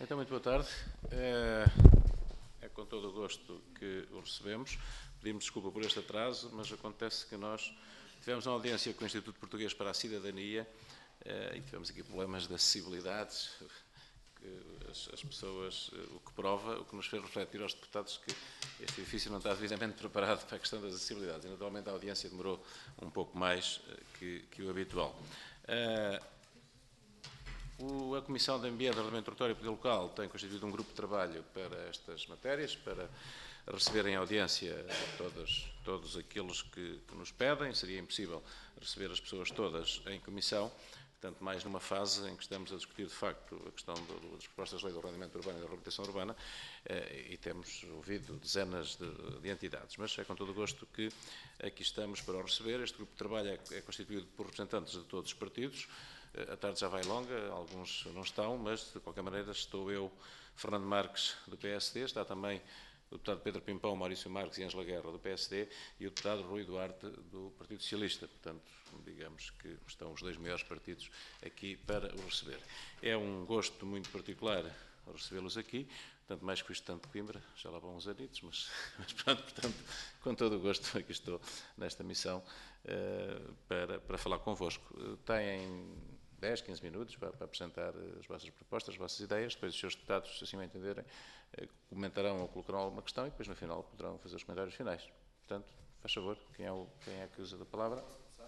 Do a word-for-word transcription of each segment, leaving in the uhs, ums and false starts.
Então, muito boa tarde. É, é com todo o gosto que o recebemos. Pedimos desculpa por este atraso, mas acontece que nós tivemos uma audiência com o Instituto Português para a Cidadania é, e tivemos aqui problemas de acessibilidade, que as, as pessoas, o que prova, o que nos fez refletir aos deputados que este edifício não está devidamente preparado para a questão das acessibilidades. E, naturalmente, a audiência demorou um pouco mais que, que o habitual. É, O, a Comissão de Ambiente, Ordenamento Território e Poder Local tem constituído um grupo de trabalho para estas matérias, para receberem audiência todos, todos aqueles que, que nos pedem. Seria impossível receber as pessoas todas em comissão, tanto mais numa fase em que estamos a discutir, de facto, a questão do, das propostas de lei do ordenamento urbano e da reabilitação urbana, eh, e temos ouvido dezenas de, de entidades. Mas é com todo o gosto que aqui estamos para o receber. Este grupo de trabalho é, é constituído por representantes de todos os partidos. A tarde já vai longa, alguns não estão, mas de qualquer maneira estou eu, Fernando Marques, do P S D, está também o deputado Pedro Pimpão, Maurício Marques e Ângela Guerra, do P S D, e o deputado Rui Duarte, do Partido Socialista. Portanto, digamos que estão os dois maiores partidos aqui para o receber. É um gosto muito particular recebê-los aqui, tanto mais que o Estado de Coimbra, já lá vão uns anitos, mas, mas pronto, portanto, com todo o gosto aqui estou nesta missão uh, para, para falar convosco. Uh, têm dez, quinze minutos para, para apresentar as vossas propostas, as vossas ideias, depois os seus deputados, se assim o entenderem, uh, comentarão ou colocarão alguma questão e depois no final poderão fazer os comentários finais. Portanto, faz favor, quem é, o, quem é que usa da palavra?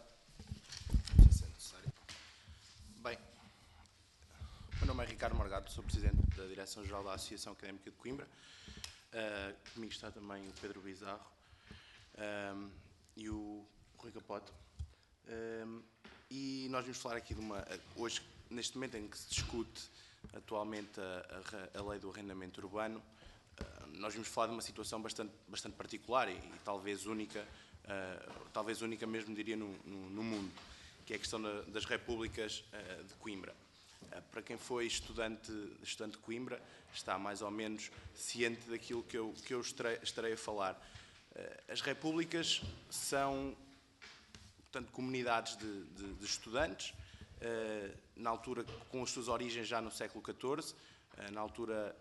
Bem, o meu nome é Ricardo Margado, sou Presidente da Direção-Geral da Associação Académica de Coimbra. Uh, comigo está também o Pedro Bizarro um, e o Rui Capote. Um, e nós vamos falar aqui de uma... Hoje, neste momento em que se discute atualmente a, a, a lei do arrendamento urbano, uh, nós vamos falar de uma situação bastante, bastante particular e, e talvez única, uh, talvez única mesmo, diria, no, no, no mundo, que é a questão da, das repúblicas uh, de Coimbra. Para quem foi estudante, estudante de Coimbra, está mais ou menos ciente daquilo que eu, que eu estarei, estarei a falar. As repúblicas são, portanto, comunidades de, de, de estudantes, na altura com as suas origens já no século catorze, na altura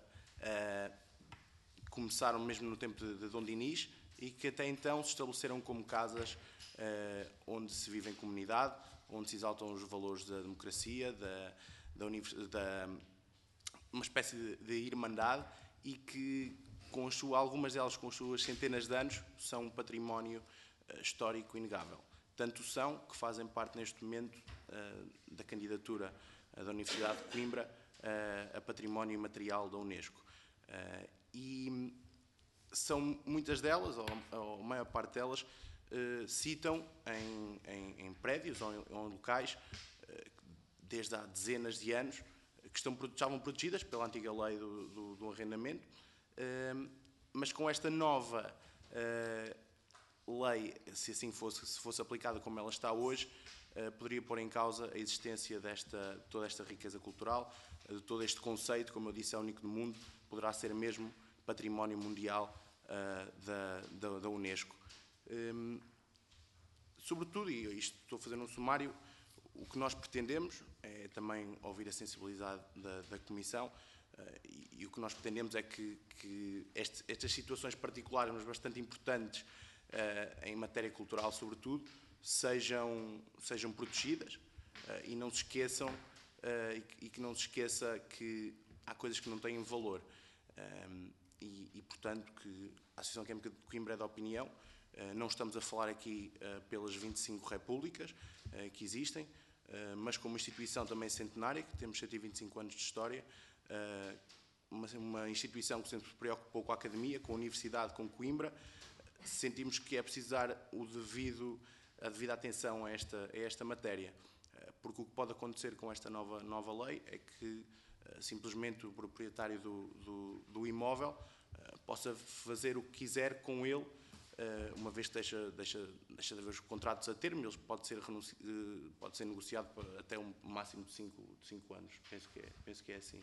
começaram mesmo no tempo de, de Dom Dinis, e que até então se estabeleceram como casas onde se vive em comunidade, onde se exaltam os valores da democracia, da Da, da, uma espécie de, de irmandade, e que com as suas, algumas delas com as suas centenas de anos são um património uh, histórico inegável. Tanto são que fazem parte neste momento uh, da candidatura uh, da Universidade de Coimbra uh, a património imaterial da Unesco. Uh, e são muitas delas, ou, ou a maior parte delas, uh, citam em, em, em prédios ou em, ou em locais uh, desde há dezenas de anos, que estão, estavam protegidas pela antiga lei do, do, do arrendamento, uh, mas com esta nova uh, lei, se assim fosse, se fosse aplicada como ela está hoje, uh, poderia pôr em causa a existência desta, toda esta riqueza cultural, uh, de todo este conceito, como eu disse, é único no mundo, poderá ser mesmo património mundial uh, da, da, da Unesco. Um, sobretudo, e isto estou a fazer um sumário, o que nós pretendemos é também ouvir a sensibilidade da, da Comissão, uh, e, e o que nós pretendemos é que, que este, estas situações particulares, mas bastante importantes uh, em matéria cultural sobretudo, sejam, sejam protegidas uh, e não se esqueçam, uh, e, e que não se esqueça que há coisas que não têm valor. Um, e, e, portanto, que a Associação Académica de Coimbra é da opinião, uh, não estamos a falar aqui uh, pelas vinte e cinco repúblicas uh, que existem, Uh, mas como instituição também centenária, que temos cento e vinte e cinco anos de história, uh, uma, uma instituição que sempre se preocupou com a academia, com a universidade, com Coimbra, sentimos que é preciso dar o devido, a devida atenção a esta, a esta matéria, uh, porque o que pode acontecer com esta nova, nova lei é que uh, simplesmente o proprietário do, do, do imóvel uh, possa fazer o que quiser com ele, uma vez que deixa, deixa, deixa de haver os contratos a termo, eles pode ser, renunci... pode ser negociado para até um máximo de cinco anos. Penso que é, penso que é assim.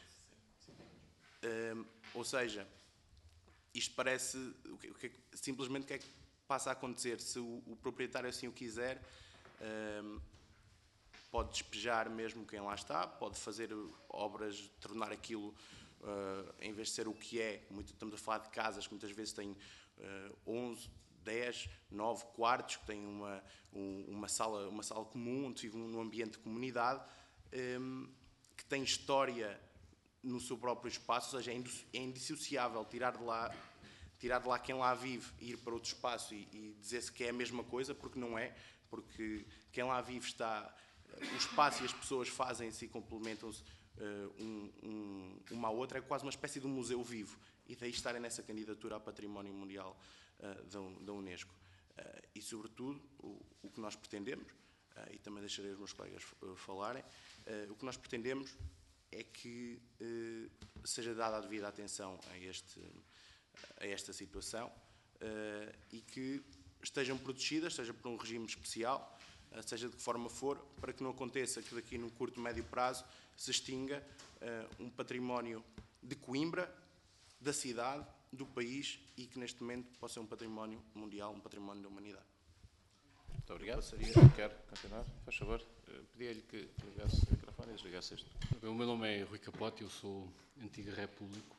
Um, ou seja, isto parece... O que, o que, simplesmente o que é que passa a acontecer? Se o, o proprietário assim o quiser, um, pode despejar mesmo quem lá está, pode fazer obras, tornar aquilo, uh, em vez de ser o que é, muito, estamos a falar de casas que muitas vezes têm uh, onze, dez, nove quartos, que têm uma, um, uma, sala, uma sala comum, onde vivem num ambiente de comunidade, um, que tem história no seu próprio espaço, ou seja, é indissociável tirar de lá, tirar de lá quem lá vive e ir para outro espaço e, e dizer-se que é a mesma coisa, porque não é, porque quem lá vive está... O espaço e as pessoas fazem-se e complementam-se uh, um, um, uma à outra, é quase uma espécie de um museu vivo, e daí estarem nessa candidatura ao Património Mundial uh, da, da Unesco. Uh, e, sobretudo, o, o que nós pretendemos, uh, e também deixarei os meus colegas uh, falarem, uh, o que nós pretendemos é que uh, seja dada a devida atenção a, este, a esta situação uh, e que estejam protegidas, seja por um regime especial, seja de que forma for, para que não aconteça que daqui no curto, médio prazo se extinga uh, um património de Coimbra, da cidade, do país, e que neste momento possa ser um património mundial, um património da humanidade. Muito obrigado. Passaria, quer continuar? Faz favor. Pedia-lhe que ligasse o microfone e desligasse isto. O meu nome é Rui Capote, eu sou antigo repúblico.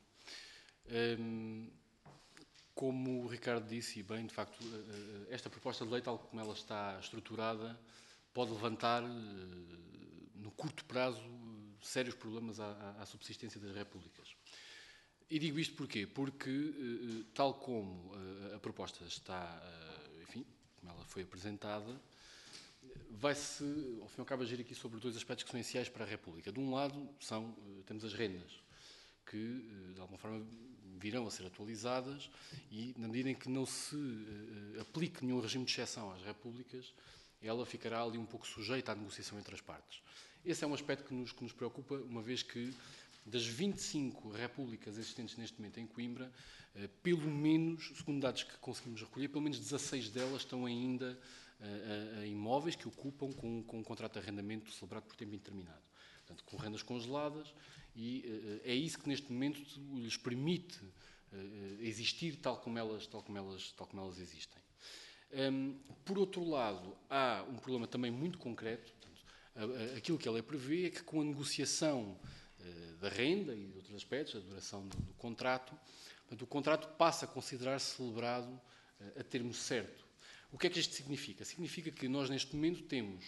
Um, Como o Ricardo disse, e bem, de facto, esta proposta de lei, tal como ela está estruturada, pode levantar, no curto prazo, sérios problemas à, à subsistência das repúblicas. E digo isto porquê? Porque, tal como a proposta está, enfim, como ela foi apresentada, vai-se, ao fim e ao cabo, agir aqui sobre dois aspectos que são essenciais para a República. De um lado, são, temos as rendas, que, de alguma forma, virão a ser atualizadas e, na medida em que não se uh, aplique nenhum regime de exceção às repúblicas, ela ficará ali um pouco sujeita à negociação entre as partes. Esse é um aspecto que nos, que nos preocupa, uma vez que, das vinte e cinco repúblicas existentes neste momento em Coimbra, uh, pelo menos, segundo dados que conseguimos recolher, pelo menos dezasseis delas estão ainda uh, a, a imóveis que ocupam com, com um contrato de arrendamento celebrado por tempo indeterminado. Portanto, com rendas congeladas, e uh, é isso que neste momento lhes permite uh, existir tal como elas, tal como elas, tal como elas existem. Um, por outro lado, há um problema também muito concreto. Portanto, a, a, aquilo que a lei prevê é que, com a negociação uh, da renda e de outros aspectos, a duração do, do contrato, portanto, o contrato passa a considerar-se celebrado uh, a termo certo. O que é que isto significa? Significa que nós neste momento temos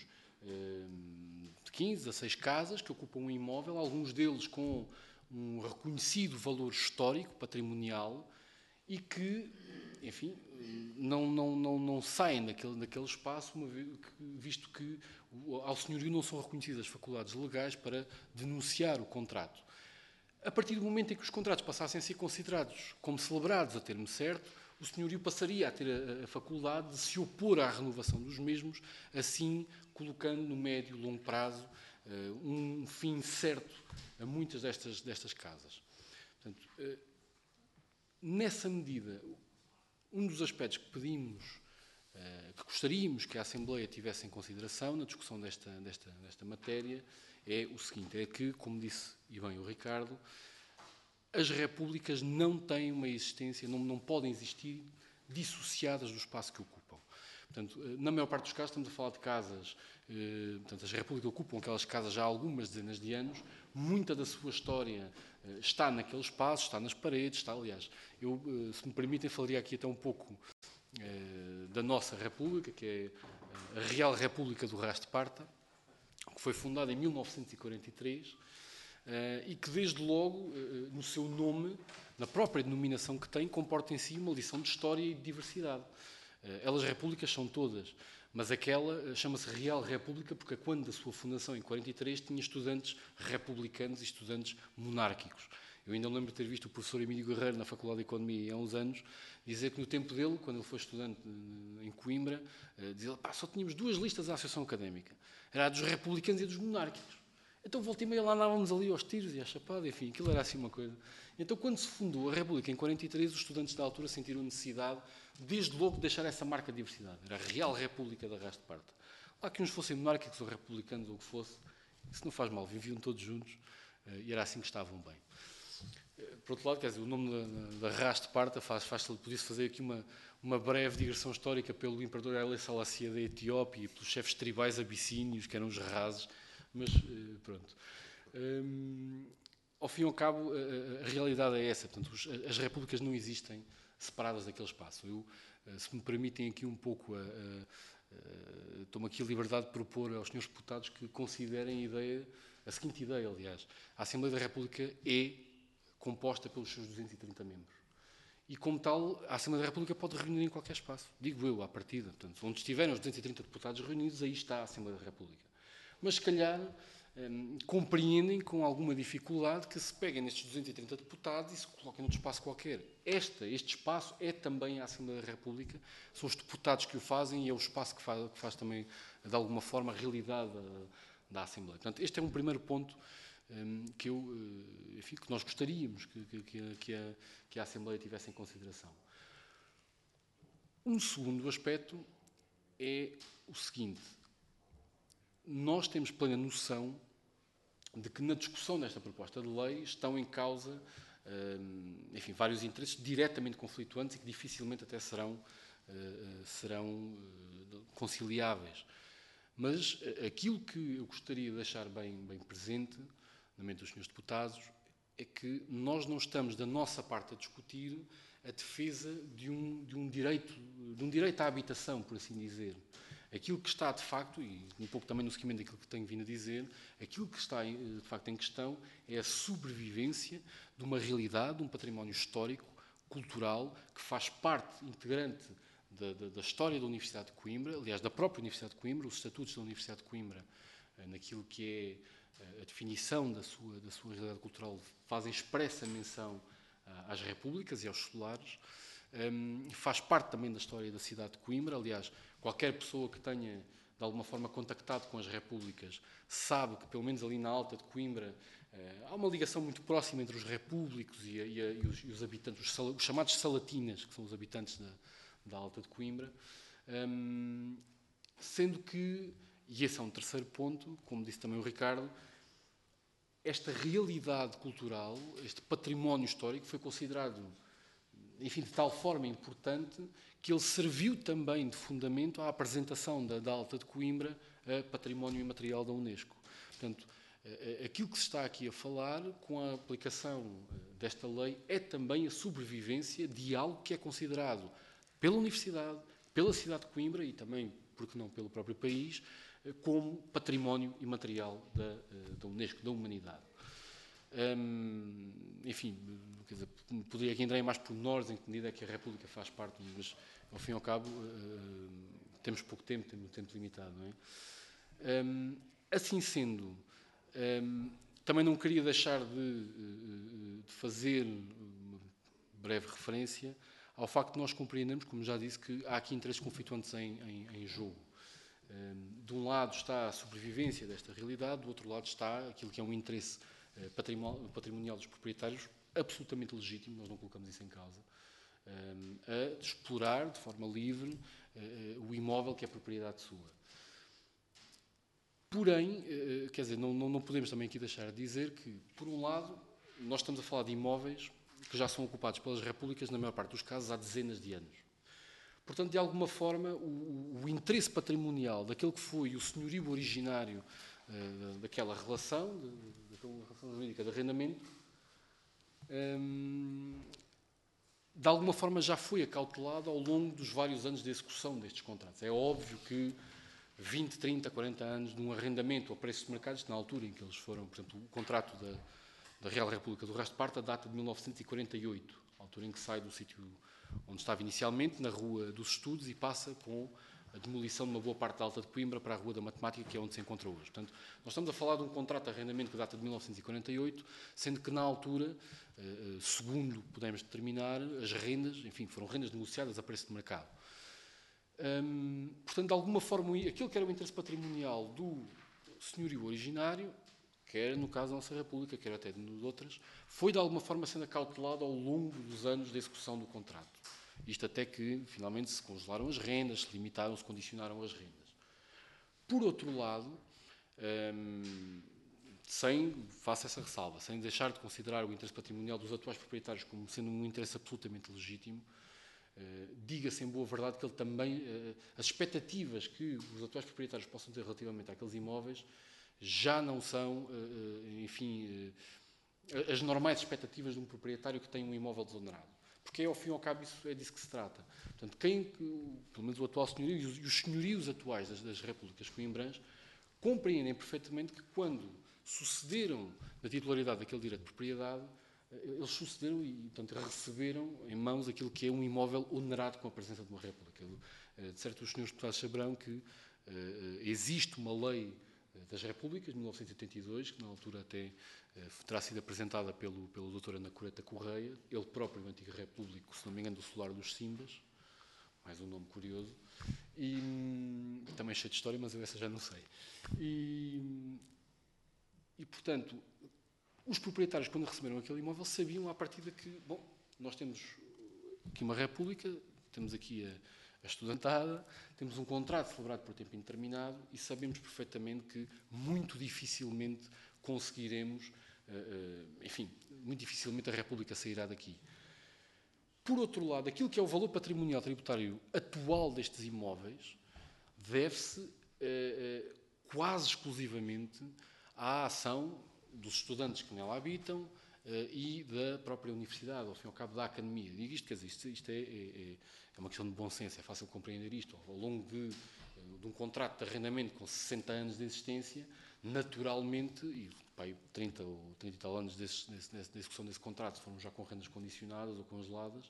de quinze a seis casas que ocupam um imóvel, alguns deles com um reconhecido valor histórico, patrimonial, e que, enfim, não, não, não, não saem daquele, daquele espaço, uma vez, visto que ao senhorio não são reconhecidas as faculdades legais para denunciar o contrato. A partir do momento em que os contratos passassem a ser considerados como celebrados a termo certo, o senhorio passaria a ter a, a faculdade de se opor à renovação dos mesmos, assim colocando no médio e longo prazo uh, um fim certo a muitas destas, destas casas. Portanto, uh, nessa medida, um dos aspectos que pedimos, uh, que gostaríamos que a Assembleia tivesse em consideração na discussão desta, desta, desta matéria, é o seguinte, é que, como disse e bem o Ricardo, as repúblicas não têm uma existência, não, não podem existir dissociadas do espaço que ocupam. Portanto, na maior parte dos casos estamos a falar de casas, eh, portanto, as repúblicas ocupam aquelas casas já há algumas dezenas de anos, muita da sua história eh, está naquele espaço, está nas paredes, está, aliás, eu, eh, se me permitem, falaria aqui até um pouco eh, da nossa república, que é a Real República do Ras de Parta, que foi fundada em mil novecentos e quarenta e três, Uh, e que desde logo, uh, no seu nome, na própria denominação que tem, comporta em si uma lição de história e de diversidade. Uh, elas repúblicas são todas, mas aquela uh, chama-se Real República porque quando da sua fundação, em quarenta e três, tinha estudantes republicanos e estudantes monárquicos. Eu ainda lembro de ter visto o professor Emílio Guerreiro na Faculdade de Economia há uns anos dizer que no tempo dele, quando ele foi estudante uh, em Coimbra, uh, dizia, pá, só tínhamos duas listas da Associação Académica. Era a dos republicanos e a dos monárquicos. Então, volta e meia, lá andávamos ali aos tiros e à chapada, enfim, aquilo era assim uma coisa. Então, quando se fundou a República em quarenta e três, os estudantes da altura sentiram a necessidade, desde logo, de deixar essa marca de diversidade. Era a Real República da Ras de Parta. Lá que uns fossem monárquicos ou republicanos ou o que fosse, isso não faz mal, viviam todos juntos e era assim que estavam bem. Por outro lado, quer dizer, o nome da, da Ras de Parta faz, faz, podia-se fazer aqui uma, uma breve digressão histórica pelo imperador Haile Selassie da Etiópia e pelos chefes tribais abissínios, que eram os Razes, mas pronto. Um, ao fim e ao cabo, a, a realidade é essa. Portanto, os, as repúblicas não existem separadas daquele espaço. Eu, se me permitem aqui um pouco, a, a, a, tomo aqui a liberdade de propor aos senhores deputados que considerem a ideia, a seguinte ideia, aliás. A Assembleia da República é composta pelos seus duzentos e trinta membros. E, como tal, a Assembleia da República pode reunir em qualquer espaço. Digo eu, à partida. Portanto, onde estiverem os duzentos e trinta deputados reunidos, aí está a Assembleia da República. Mas, se calhar, hum, compreendem com alguma dificuldade que se peguem nestes duzentos e trinta deputados e se coloquem noutro espaço qualquer. Esta, este espaço é também a Assembleia da República. São os deputados que o fazem e é o espaço que faz, que faz também, de alguma forma, a realidade da, da Assembleia. Portanto, este é um primeiro ponto hum, que, eu, enfim, que nós gostaríamos que, que, que, a, que a Assembleia tivesse em consideração. Um segundo aspecto é o seguinte. Nós temos plena noção de que na discussão desta proposta de lei estão em causa, enfim, vários interesses diretamente conflituantes e que dificilmente até serão, serão conciliáveis. Mas aquilo que eu gostaria de deixar bem, bem presente, na mente dos senhores deputados, é que nós não estamos da nossa parte a discutir a defesa de um, de um, direito, de um direito à habitação, por assim dizer. Aquilo que está, de facto, e um pouco também no seguimento daquilo que tenho vindo a dizer, aquilo que está, de facto, em questão é a sobrevivência de uma realidade, de um património histórico, cultural, que faz parte integrante da, da, da história da Universidade de Coimbra, aliás, da própria Universidade de Coimbra, os estatutos da Universidade de Coimbra, naquilo que é a definição da sua, da sua realidade cultural, fazem expressa menção às repúblicas e aos solares. Um, faz parte também da história da cidade de Coimbra. Aliás, qualquer pessoa que tenha, de alguma forma, contactado com as repúblicas sabe que, pelo menos ali na Alta de Coimbra, uh, há uma ligação muito próxima entre os repúblicos e, a, e, a, e, os, e os habitantes, os, sal, os chamados salatinas, que são os habitantes da, da Alta de Coimbra. Um, sendo que, e esse é um terceiro ponto, como disse também o Ricardo, esta realidade cultural, este património histórico foi considerado, enfim, de tal forma importante que ele serviu também de fundamento à apresentação da, da Alta de Coimbra a Património Imaterial da Unesco. Portanto, aquilo que se está aqui a falar, com a aplicação desta lei, é também a sobrevivência de algo que é considerado pela Universidade, pela cidade de Coimbra e também, porque não, pelo próprio país, como património imaterial da, da Unesco, da humanidade. Hum, enfim, quer dizer, poderia aqui entrar em mais pormenores em que medida é que a República faz parte, mas ao fim e ao cabo uh, temos pouco tempo, temos um tempo limitado, não é? Um, assim sendo, um, também não queria deixar de, uh, de fazer uma breve referência ao facto de nós compreendermos, como já disse, que há aqui interesses conflituantes em, em, em jogo. Um, de um lado está a sobrevivência desta realidade, do outro lado está aquilo que é um interesse uh, patrimonial dos proprietários, absolutamente legítimo, nós não colocamos isso em causa, um, a de explorar de forma livre uh, o imóvel que é propriedade sua. Porém, uh, quer dizer, não, não, não podemos também aqui deixar de dizer que, por um lado, nós estamos a falar de imóveis que já são ocupados pelas repúblicas, na maior parte dos casos, há dezenas de anos. Portanto, de alguma forma, o, o interesse patrimonial daquele que foi o senhorio originário uh, daquela relação, de, daquela relação jurídica de arrendamento, um, de alguma forma já foi acautelado ao longo dos vários anos de execução destes contratos. É óbvio que vinte, trinta, quarenta anos de um arrendamento a preços de mercado, na altura em que eles foram, por exemplo, o contrato da, da Real República do Rastro de Parta data de mil novecentos e quarenta e oito, a altura em que sai do sítio onde estava inicialmente, na Rua dos Estudos, e passa com a demolição de uma boa parte da Alta de Coimbra para a Rua da Matemática, que é onde se encontra hoje. Portanto, nós estamos a falar de um contrato de arrendamento que data de mil novecentos e quarenta e oito, sendo que na altura, segundo podemos determinar, as rendas, enfim, foram rendas negociadas a preço de mercado. Hum, portanto, de alguma forma, aquilo que era o interesse patrimonial do senhorio originário, quer no caso da nossa República, quer até de outras, foi de alguma forma sendo acautelado ao longo dos anos de execução do contrato. Isto até que, finalmente, se congelaram as rendas, se limitaram, se condicionaram as rendas. Por outro lado, hum, sem, faço essa ressalva, sem deixar de considerar o interesse patrimonial dos atuais proprietários como sendo um interesse absolutamente legítimo, diga-se em boa verdade que ele também, uh, as expectativas que os atuais proprietários possam ter relativamente àqueles imóveis já não são, uh, enfim, uh, as normais expectativas de um proprietário que tem um imóvel desonerado. Porque, ao fim e ao cabo, isso é disso que se trata. Portanto, quem, pelo menos o atual senhorio e os, e os senhorios atuais das, das repúblicas coimbrãs compreendem perfeitamente que, quando sucederam da titularidade daquele direito de propriedade, eles sucederam e, portanto, receberam em mãos aquilo que é um imóvel onerado com a presença de uma república. De certo, os senhores deputados saberão que uh, existe uma lei das repúblicas, de mil novecentos e oitenta e dois, que na altura até uh, terá sido apresentada pelo, pelo doutor Ana Coreta Correia, ele próprio, antigo repúblico, se não me engano, do Solar dos Simbas, mais um nome curioso, e hum, também cheio de história, mas eu essa já não sei. E, e portanto, os proprietários, quando receberam aquele imóvel, sabiam à partida que, bom, nós temos aqui uma república, temos aqui a, a estudantada, temos um contrato celebrado por tempo indeterminado e sabemos perfeitamente que muito dificilmente conseguiremos, uh, enfim, muito dificilmente a república sairá daqui. Por outro lado, aquilo que é o valor patrimonial tributário atual destes imóveis deve-se uh, uh, quase exclusivamente à ação dos estudantes que nela habitam uh, e da própria universidade, ao fim e ao cabo da academia. Digo isto, quer dizer, isto, isto é, é, é uma questão de bom senso, é fácil compreender isto. Ao longo de, de um contrato de arrendamento com sessenta anos de existência, naturalmente, e pai, trinta ou trinta e tal anos desse, desse, da execução desse contrato foram já com rendas condicionadas ou congeladas,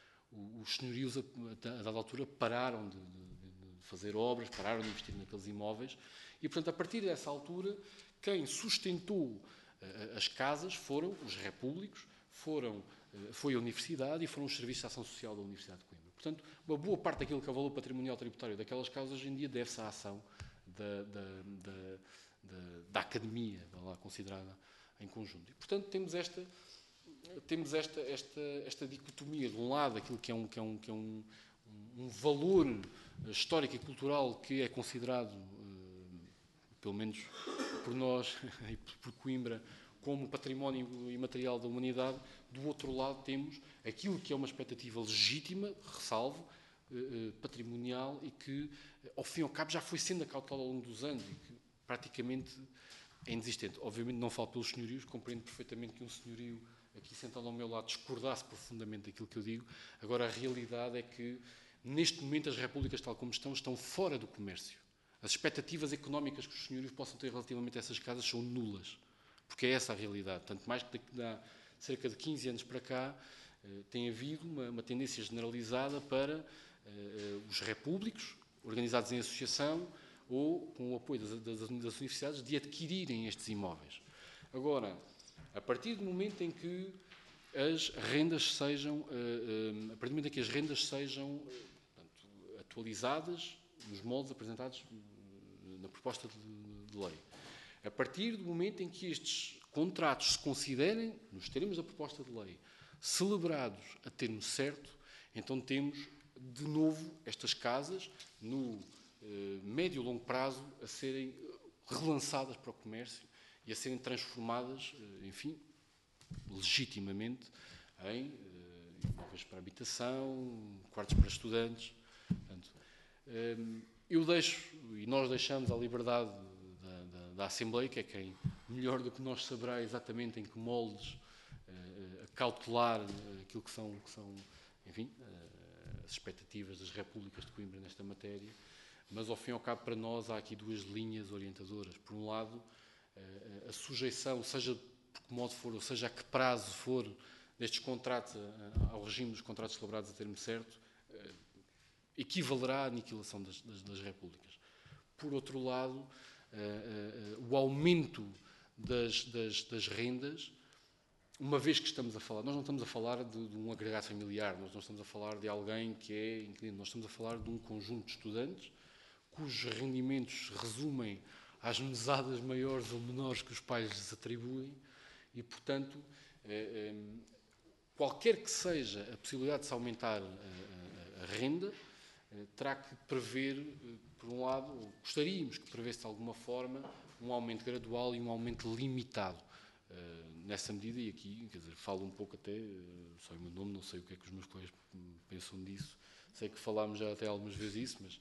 os senhorios, a, a dada altura, pararam de, de, de fazer obras, pararam de investir naqueles imóveis e, portanto, a partir dessa altura, quem sustentou uh, as casas foram os repúblicos, foram, uh, foi a universidade e foram os serviços de ação social da Universidade de Coimbra. Portanto, uma boa parte daquilo que é o valor patrimonial tributário daquelas casas hoje em dia deve-se à ação da, da, da, da, da academia, lá considerada em conjunto. E, portanto, temos esta, temos esta, esta, esta dicotomia, de um lado, aquilo que é um, que é um, que é um, um valor histórico e cultural que é considerado, pelo menos por nós e por Coimbra, como património imaterial da humanidade. Do outro lado temos aquilo que é uma expectativa legítima, ressalvo, eh, patrimonial, e que, ao fim e ao cabo, já foi sendo acautelada ao longo dos anos e que praticamente é inexistente. Obviamente não falo pelos senhorios, compreendo perfeitamente que um senhorio aqui sentado ao meu lado discordasse profundamente daquilo que eu digo. Agora, a realidade é que, neste momento, as repúblicas, tal como estão, estão fora do comércio. As expectativas económicas que os senhorios possam ter relativamente a essas casas são nulas, porque é essa a realidade. Tanto mais que há cerca de quinze anos para cá eh, tem havido uma, uma tendência generalizada para eh, os repúblicos, organizados em associação ou com o apoio das, das, das universidades, de adquirirem estes imóveis. Agora, a partir do momento em que as rendas sejam, eh, eh, a partir do momento em que as rendas sejam eh, portanto, atualizadas nos moldes apresentados na proposta de, de lei. A partir do momento em que estes contratos se considerem, nos termos da proposta de lei, celebrados a termo certo, então temos, de novo, estas casas, no eh, médio e longo prazo, a serem relançadas para o comércio e a serem transformadas, eh, enfim, legitimamente, em eh, imóveis para habitação, quartos para estudantes. Portanto, eh, eu deixo, e nós deixamos à liberdade da, da, da Assembleia, que é quem melhor do que nós saberá exatamente em que moldes uh, cautelar uh, aquilo que são, que são enfim, uh, as expectativas das repúblicas de Coimbra nesta matéria, mas ao fim e ao cabo para nós há aqui duas linhas orientadoras. Por um lado, uh, a sujeição, seja por que modo for, ou seja a que prazo for, destes contratos uh, ao regime dos contratos celebrados a termo certo, uh, equivalerá à aniquilação das, das, das repúblicas. Por outro lado, uh, uh, uh, o aumento das, das, das rendas, uma vez que estamos a falar, nós não estamos a falar de, de um agregado familiar, nós não estamos a falar de alguém que é inquilino, nós estamos a falar de um conjunto de estudantes cujos rendimentos resumem às mesadas maiores ou menores que os pais lhes atribuem e, portanto, uh, um, qualquer que seja a possibilidade de se aumentar a, a, a renda, terá que prever, por um lado, gostaríamos que prevesse de alguma forma um aumento gradual e um aumento limitado. Nessa medida, e aqui, quer dizer, falo um pouco até, só em meu nome, não sei o que é que os meus colegas pensam disso, sei que falámos já até algumas vezes isso, mas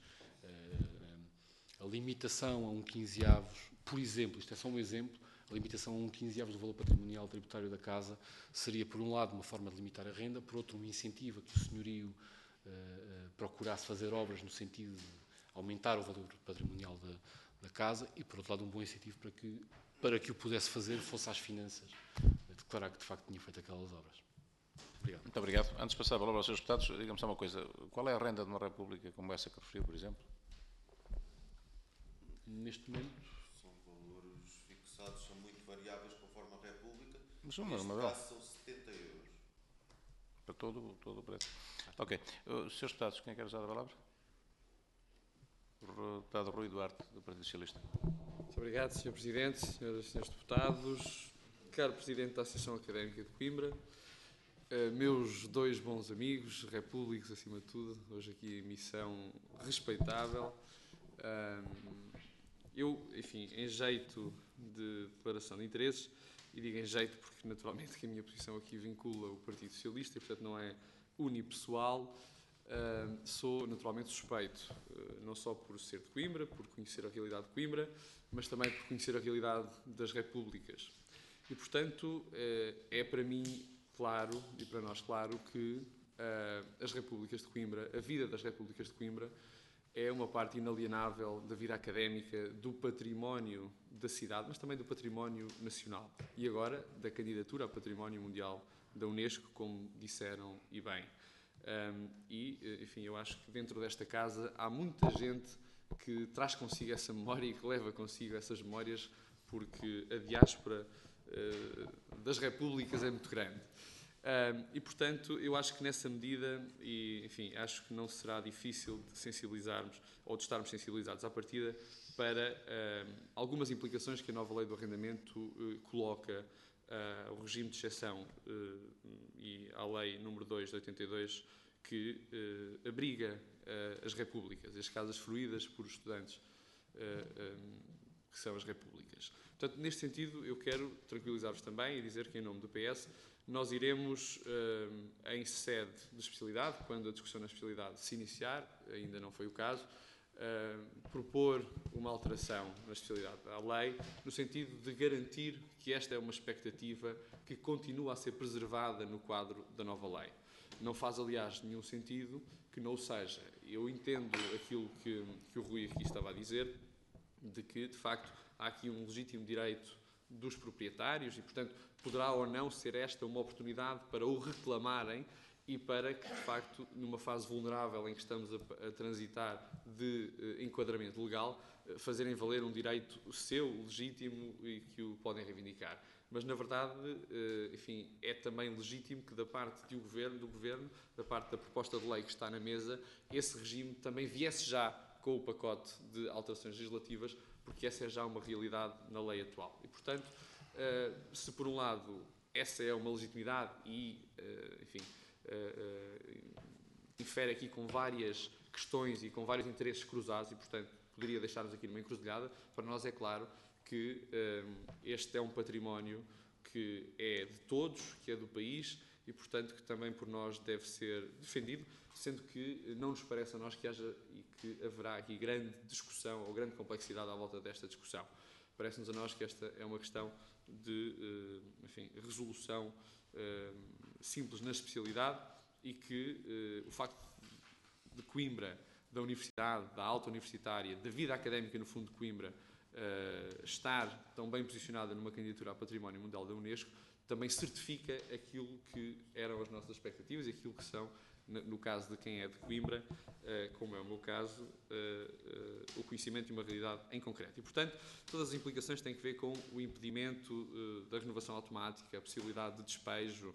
a limitação a um quinzeavos, por exemplo, isto é só um exemplo, a limitação a um quinzeavos do valor patrimonial tributário da casa seria, por um lado, uma forma de limitar a renda, por outro, um incentivo a que o senhorio uh, uh, procurasse fazer obras no sentido de aumentar o valor patrimonial da, da casa e, por outro lado, um bom incentivo para que, para que o pudesse fazer, fosse às finanças, declarar que de facto tinha feito aquelas obras. Obrigado. Muito obrigado. Antes de passar a palavra aos seus deputados, diga-me só uma coisa. Qual é a renda de uma república como essa que referiu, por exemplo? Neste momento... São valores fixados, são muito variáveis conforme a república. Mas uma, Neste uma caso são setenta euros. Para todo, todo o preço. Ok. Os seus deputados, quem quer usar a palavra? O deputado Rui Duarte, do Partido Socialista. Muito obrigado, senhor Presidente, senhoras e senhores deputados, caro Presidente da Associação Académica de Coimbra, uh, meus dois bons amigos, repúblicos acima de tudo, hoje aqui em missão respeitável. Uh, eu, enfim, em jeito de declaração de interesses, e digo em jeito porque naturalmente que a minha posição aqui vincula o Partido Socialista e portanto não é unipessoal. Uh, sou naturalmente suspeito, uh, não só por ser de Coimbra, por conhecer a realidade de Coimbra, mas também por conhecer a realidade das repúblicas. E, portanto, uh, é para mim claro, e para nós claro, que uh, as repúblicas de Coimbra, a vida das repúblicas de Coimbra, é uma parte inalienável da vida académica, do património da cidade, mas também do património nacional. E agora, da candidatura ao Património Mundial da Unesco, como disseram e bem. Um, e, enfim, eu acho que dentro desta casa há muita gente que traz consigo essa memória e que leva consigo essas memórias, porque a diáspora uh, das repúblicas é muito grande. Um, e, portanto, eu acho que nessa medida, e, enfim, acho que não será difícil de sensibilizarmos, ou de estarmos sensibilizados à partida, para um, algumas implicações que a nova lei do arrendamento uh, coloca Uh, o regime de exceção uh, e a lei número dois de oitenta e dois que uh, abriga uh, as repúblicas, as casas fruídas por estudantes uh, um, que são as repúblicas. Portanto, neste sentido, eu quero tranquilizar-vos também e dizer que, em nome do P S, nós iremos, uh, em sede de especialidade, quando a discussão na especialidade se iniciar, ainda não foi o caso, Uh, propor uma alteração na especialidade da lei, no sentido de garantir que esta é uma expectativa que continua a ser preservada no quadro da nova lei. Não faz, aliás, nenhum sentido que não o seja. Eu entendo aquilo que, que o Rui aqui estava a dizer, de que, de facto, há aqui um legítimo direito dos proprietários e, portanto, poderá ou não ser esta uma oportunidade para o reclamarem e para que, de facto, numa fase vulnerável em que estamos a, a transitar de uh, enquadramento legal, uh, fazerem valer um direito seu, legítimo, e que o podem reivindicar. Mas, na verdade, uh, enfim, é também legítimo que da parte do governo, do governo, da parte da proposta de lei que está na mesa, esse regime também viesse já com o pacote de alterações legislativas, porque essa é já uma realidade na lei atual. E, portanto, uh, se por um lado essa é uma legitimidade e, uh, enfim, Uh, uh, infere aqui com várias questões e com vários interesses cruzados e, portanto, poderia deixar-nos aqui numa encruzilhada. Para nós é claro que uh, este é um património que é de todos, que é do país e, portanto, que também por nós deve ser defendido, sendo que não nos parece a nós que haja e que haverá aqui grande discussão ou grande complexidade à volta desta discussão. Parece-nos a nós que esta é uma questão de, uh, enfim, resolução Uh, simples na especialidade e que uh, o facto de Coimbra, da universidade, da alta universitária, da vida académica no fundo de Coimbra, uh, estar tão bem posicionada numa candidatura ao Património Mundial da Unesco, também certifica aquilo que eram as nossas expectativas e aquilo que são, no caso de quem é de Coimbra, como é o meu caso, o conhecimento de uma realidade em concreto. E, portanto, todas as implicações têm que ver com o impedimento da renovação automática, a possibilidade de despejo,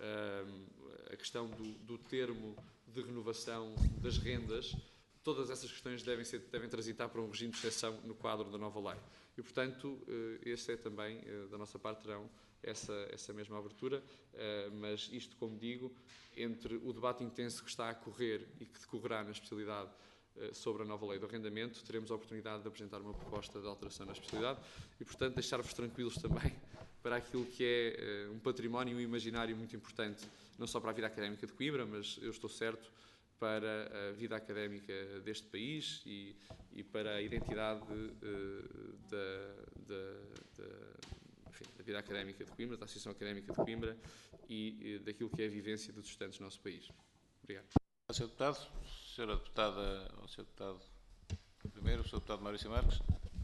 a questão do, do termo de renovação das rendas. Todas essas questões devem, ser, devem transitar para um regime de exceção no quadro da nova lei. E, portanto, esse é também, da nossa parte, terão essa, essa mesma abertura, mas isto, como digo, entre o debate intenso que está a correr e que decorrerá na especialidade sobre a nova lei do arrendamento, teremos a oportunidade de apresentar uma proposta de alteração na especialidade e, portanto, deixar-vos tranquilos também para aquilo que é um património e um imaginário muito importante, não só para a vida académica de Coimbra, mas eu estou certo para a vida académica deste país e, e para a identidade uh, da, da, da, enfim, da vida académica de Coimbra, da Associação Académica de Coimbra e, e daquilo que é a vivência dos estudantes do nosso país. Obrigado. senhor Deputado, senhora Deputada, ao senhor Deputado primeiro, o senhor Deputado Maurício Marques.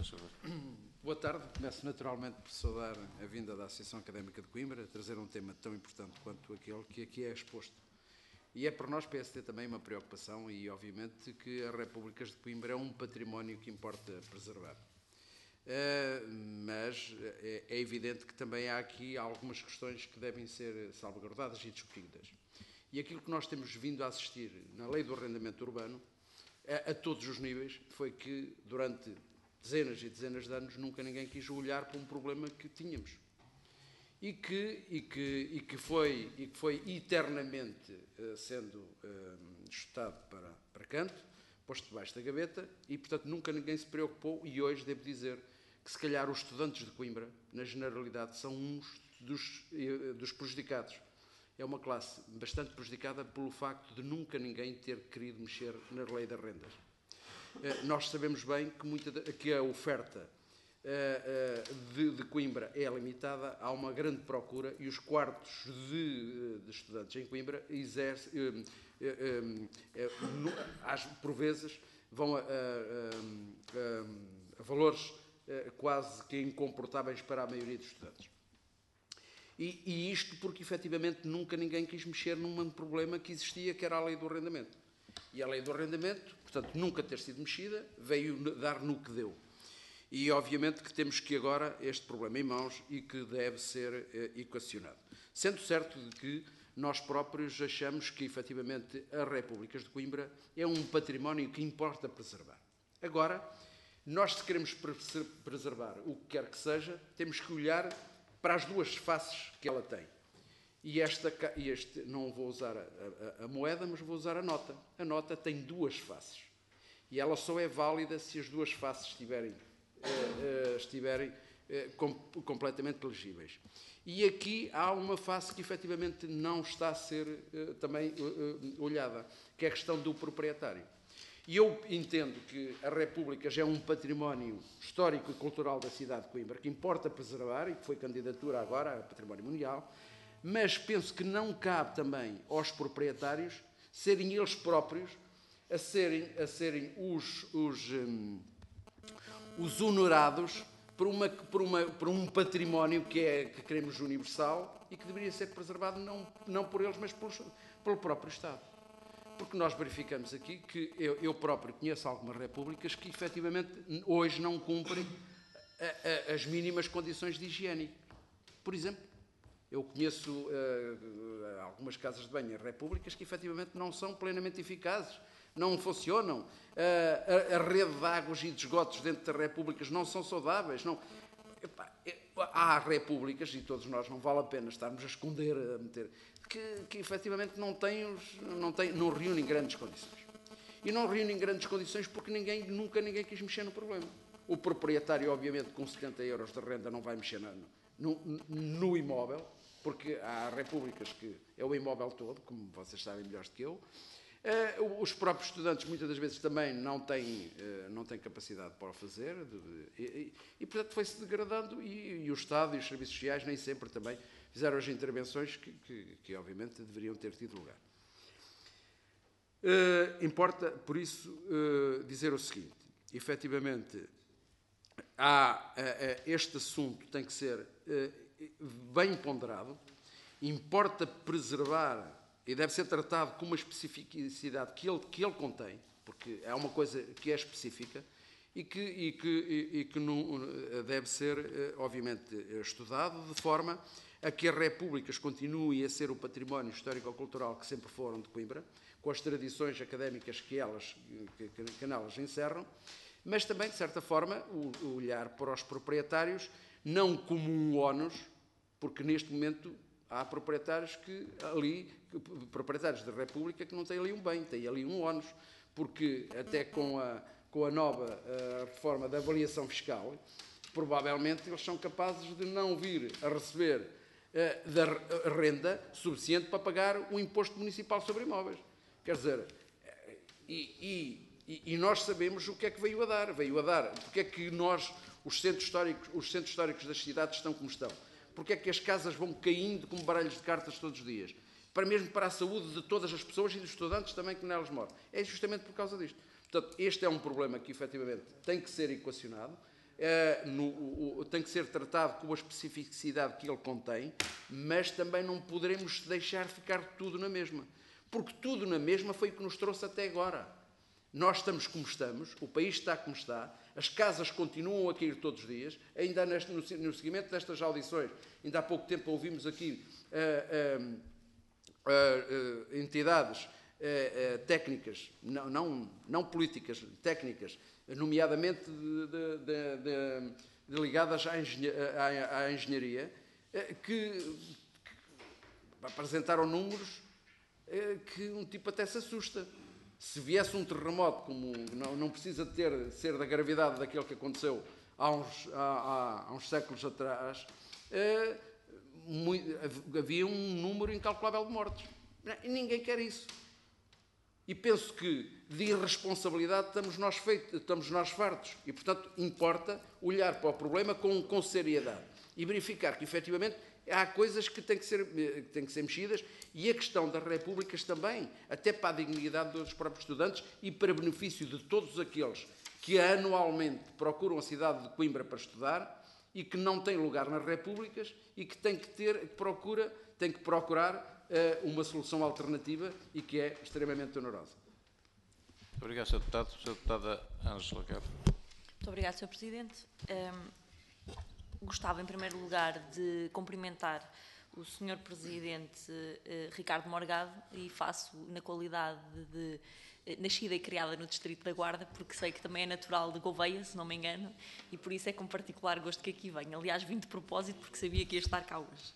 Boa tarde. Começo naturalmente por saudar a vinda da Associação Académica de Coimbra, a trazer um tema tão importante quanto aquele que aqui é exposto. E é para nós, P S D, também uma preocupação e, obviamente, que as Repúblicas de Coimbra é um património que importa preservar. Uh, mas é, é evidente que também há aqui algumas questões que devem ser salvaguardadas e discutidas. E aquilo que nós temos vindo a assistir na lei do arrendamento urbano, a, a todos os níveis, foi que durante dezenas e dezenas de anos nunca ninguém quis olhar para um problema que tínhamos. E que, e que, e que, foi, e que foi eternamente uh, sendo uh, chutado para, para canto, posto debaixo da gaveta, e, portanto, nunca ninguém se preocupou, e hoje devo dizer que, se calhar, os estudantes de Coimbra, na generalidade, são uns dos, uh, dos prejudicados. É uma classe bastante prejudicada pelo facto de nunca ninguém ter querido mexer na lei das rendas. Uh, nós sabemos bem que, muita, que a oferta De, de Coimbra é limitada, há uma grande procura e os quartos de, de estudantes em Coimbra exercem, eh, eh, eh, no, às, por vezes vão a, a, a, a valores eh, quase que incomportáveis para a maioria dos estudantes. E, e isto porque, efetivamente, nunca ninguém quis mexer num problema que existia, que era a lei do arrendamento. E a lei do arrendamento, portanto, nunca ter sido mexida, veio dar no que deu. E, obviamente, que temos que agora este problema em mãos e que deve ser eh, equacionado. Sendo certo de que nós próprios achamos que, efetivamente, as Repúblicas de Coimbra é um património que importa preservar. Agora, nós, se queremos preservar o que quer que seja, temos que olhar para as duas faces que ela tem. E esta, este, não vou usar a, a, a moeda, mas vou usar a nota. A nota tem duas faces. E ela só é válida se as duas faces estiverem Uh, uh, estiverem uh, com, completamente legíveis. E aqui há uma face que efetivamente não está a ser uh, também uh, uh, olhada, que é a questão do proprietário. E eu entendo que a República já é um património histórico e cultural da cidade de Coimbra, que importa preservar e que foi candidatura agora a património mundial, mas penso que não cabe também aos proprietários serem eles próprios a serem, a serem os... os um, os honorados por, uma, por, uma, por um património que, é, que queremos universal e que deveria ser preservado não, não por eles, mas pelos, pelo próprio Estado. Porque nós verificamos aqui que eu, eu próprio conheço algumas repúblicas que efetivamente hoje não cumprem a, a, as mínimas condições de higiene. Por exemplo, eu conheço uh, algumas casas de banho em repúblicas que efetivamente não são plenamente eficazes. Não funcionam, a, a, a rede de águas e de esgotos dentro das repúblicas não são saudáveis. Não. Epá, há repúblicas, e todos nós não vale a pena estarmos a esconder, a meter, que, que efetivamente não, têm os, não, têm, não reúnem grandes condições. E não reúnem grandes condições porque ninguém, nunca ninguém quis mexer no problema. O proprietário, obviamente, com setenta euros de renda não vai mexer no, no, no imóvel, porque há repúblicas que é o imóvel todo, como vocês sabem melhor do que eu. Uh, os próprios estudantes muitas das vezes também não têm, uh, não têm capacidade para o fazer de, de, e, e, portanto, foi-se degradando e, e o Estado e os serviços sociais nem sempre também fizeram as intervenções que, que, que obviamente, deveriam ter tido lugar. Uh, importa, por isso, uh, dizer o seguinte, efetivamente, há, uh, uh, este assunto tem que ser uh, bem ponderado, importa preservar e deve ser tratado com uma especificidade que ele, que ele contém, porque é uma coisa que é específica e que, e que, e, e que não, deve ser, obviamente, estudado de forma a que as repúblicas continuem a ser o património histórico-cultural que sempre foram de Coimbra, com as tradições académicas que elas, que, que nelas encerram, mas também, de certa forma, o, olhar para os proprietários não como um ónus, porque neste momento há proprietários que ali, proprietários da República, que não têm ali um bem, têm ali um ónus, porque até com a, com a nova uh, reforma da avaliação fiscal, provavelmente eles são capazes de não vir a receber uh, da renda suficiente para pagar o imposto municipal sobre imóveis. Quer dizer, e, e, e nós sabemos o que é que veio a dar. Veio a dar, porque é que nós, os centros históricos, os centros históricos das cidades estão como estão. Porque é que as casas vão caindo como baralhos de cartas todos os dias. Para mesmo para a saúde de todas as pessoas e dos estudantes também que nelas moram. É justamente por causa disto. Portanto, este é um problema que, efetivamente, tem que ser equacionado, é, no, o, tem que ser tratado com a especificidade que ele contém, mas também não poderemos deixar ficar tudo na mesma. Porque tudo na mesma foi o que nos trouxe até agora. Nós estamos como estamos, o país está como está, as casas continuam a cair todos os dias, ainda neste, no, no seguimento destas audições, ainda há pouco tempo ouvimos aqui uh, uh, uh, uh, entidades uh, uh, técnicas, não, não, não políticas, técnicas, nomeadamente de, de, de, de, de ligadas à, engenha, à, à engenharia, uh, que, que apresentaram números uh, que um tipo até se assusta. Se viesse um terremoto, como não, não precisa de ter, ser da gravidade daquele que aconteceu há uns, há, há uns séculos atrás, eh, muito, havia um número incalculável de mortes. E ninguém quer isso. E penso que de irresponsabilidade estamos nós, feitos, estamos nós fartos. E, portanto, importa olhar para o problema com, com seriedade e verificar que, efetivamente, há coisas que têm que, ser, que têm que ser mexidas, e a questão das repúblicas também, até para a dignidade dos próprios estudantes e para benefício de todos aqueles que anualmente procuram a cidade de Coimbra para estudar e que não têm lugar nas repúblicas e que têm que, ter, procura, têm que procurar uh, uma solução alternativa e que é extremamente onerosa. Muito obrigado, senhor Deputado. senhora Deputada Ângela Guerra. Muito obrigado, senhor Presidente. Um, Gostava, em primeiro lugar, de cumprimentar o senhor Presidente eh, Ricardo Morgado, e faço na qualidade de, de eh, nascida e criada no Distrito da Guarda, porque sei que também é natural de Gouveia, se não me engano, e por isso é com particular gosto que aqui venho. Aliás, vim de propósito porque sabia que ia estar cá hoje.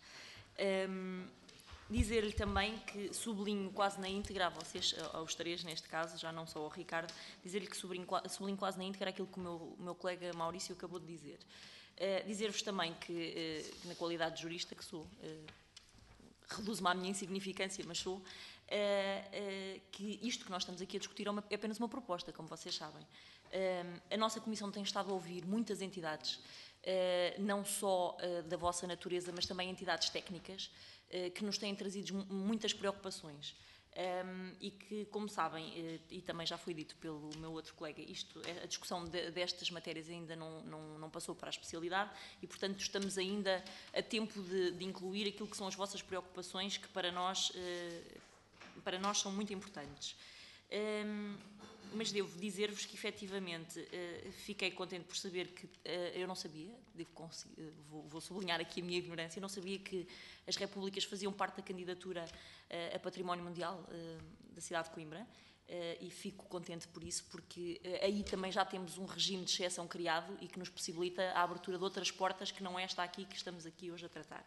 Um, Dizer-lhe também que sublinho quase na íntegra, a vocês, aos três neste caso, já não só ao Ricardo, dizer-lhe que sublinho, sublinho quase na íntegra aquilo que o meu, o meu colega Maurício acabou de dizer. Uh, Dizer-vos também que, uh, na qualidade de jurista que sou, uh, reduzo-me à minha insignificância, mas sou, uh, uh, que isto que nós estamos aqui a discutir é, uma, é apenas uma proposta, como vocês sabem. Uh, a nossa Comissão tem estado a ouvir muitas entidades, uh, não só uh, da vossa natureza, mas também entidades técnicas, uh, que nos têm trazido muitas preocupações. Um, e que, como sabem, e, e também já foi dito pelo meu outro colega, isto, a discussão de, destas matérias ainda não, não, não passou para a especialidade e, portanto, estamos ainda a tempo de, de incluir aquilo que são as vossas preocupações, que para nós, uh, para nós são muito importantes. Um, mas devo dizer-vos que, efetivamente, uh, fiquei contente por saber que, uh, eu não sabia, devo uh, vou, vou sublinhar aqui a minha ignorância, eu não sabia que as repúblicas faziam parte da candidatura uh, a Património Mundial uh, da cidade de Coimbra, uh, e fico contente por isso, porque uh, aí também já temos um regime de exceção criado e que nos possibilita a abertura de outras portas que não é esta aqui que estamos aqui hoje a tratar.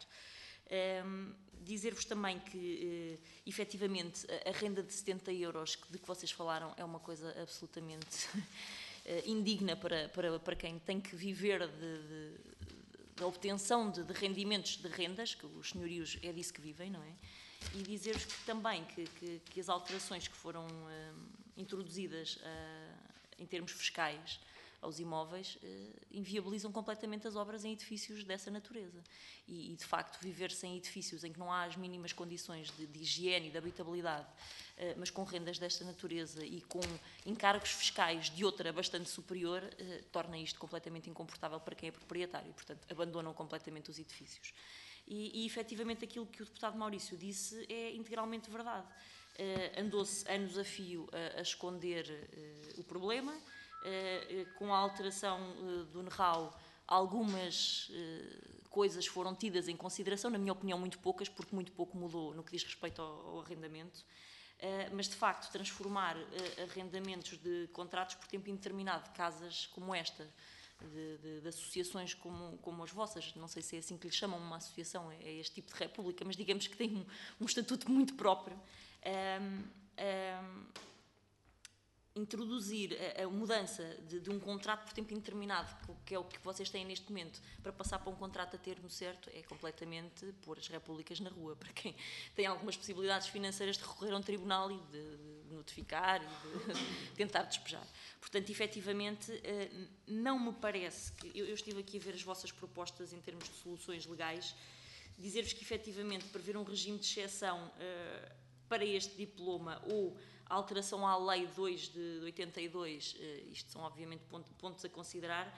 Um, Dizer-vos também que, uh, efetivamente, a, a renda de setenta euros de que vocês falaram é uma coisa absolutamente uh, indigna para, para, para quem tem que viver de, de, da obtenção de, de rendimentos de rendas, que os senhorios é disso que vivem, não é? E dizer-vos que também que, que, que as alterações que foram uh, introduzidas uh, em termos fiscais aos imóveis, eh, inviabilizam completamente as obras em edifícios dessa natureza. E, e, de facto, viver sem edifícios em que não há as mínimas condições de, de higiene e de habitabilidade, eh, mas com rendas desta natureza e com encargos fiscais de outra bastante superior, eh, torna isto completamente incomportável para quem é proprietário. Portanto, abandonam completamente os edifícios. E, e efetivamente, aquilo que o deputado Maurício disse é integralmente verdade. Uh, andou-se anos a fio a, a esconder uh, o problema. Uh, com a alteração uh, do N R A U, algumas uh, coisas foram tidas em consideração, na minha opinião muito poucas, porque muito pouco mudou no que diz respeito ao, ao arrendamento, uh, mas de facto transformar uh, arrendamentos de contratos por tempo indeterminado de casas como esta, de, de, de associações como, como as vossas, não sei se é assim que lhe chamam uma associação, é, é este tipo de república, mas digamos que tem um, um estatuto muito próprio. Um, um, introduzir a, a mudança de, de um contrato por tempo indeterminado, que é o que vocês têm neste momento, para passar para um contrato a termo certo, é completamente pôr as repúblicas na rua. Para quem tem algumas possibilidades financeiras de recorrer a um tribunal e de, de notificar e de tentar despejar. Portanto, efetivamente, não me parece que... Eu, eu estive aqui a ver as vossas propostas em termos de soluções legais, dizer-vos que, efetivamente, prever um regime de exceção para este diploma ou a alteração à Lei dois de oitenta e dois, isto são obviamente pontos a considerar,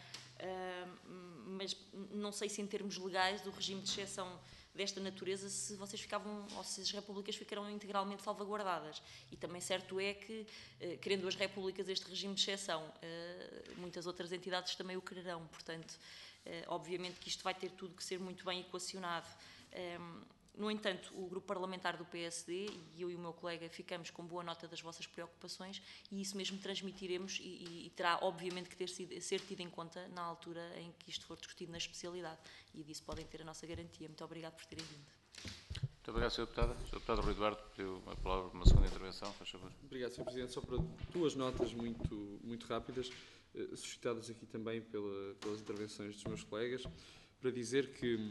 mas não sei se em termos legais do regime de exceção desta natureza, se vocês ficavam, ou se as repúblicas ficaram integralmente salvaguardadas. E também certo é que, querendo as repúblicas este regime de exceção, muitas outras entidades também o quererão. Portanto, obviamente que isto vai ter tudo que ser muito bem equacionado. No entanto, o grupo parlamentar do P S D e eu e o meu colega ficamos com boa nota das vossas preocupações e isso mesmo transmitiremos e, e, e terá obviamente que ter sido, ser tido em conta na altura em que isto for discutido na especialidade e disso podem ter a nossa garantia. Muito obrigado por terem vindo. Muito obrigado, senhor Deputado. senhor Deputado Rui Eduardo pediu a palavra para uma segunda intervenção, faz favor. Obrigado, senhor Presidente. Só para duas notas muito, muito rápidas, eh, suscitadas aqui também pela, pelas intervenções dos meus colegas, para dizer que